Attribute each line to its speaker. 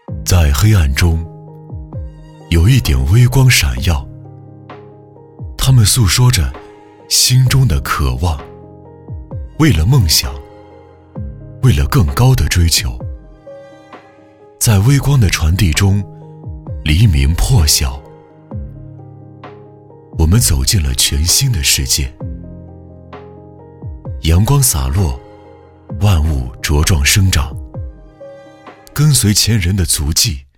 Speaker 1: 在黑暗中有一点微光闪耀，它们诉说着心中的渴望，为了梦想，为了更高的追求。在微光的传递中，黎明破晓，我们走进了全新的世界。阳光洒落，万物茁壮生长，跟随前人的足迹，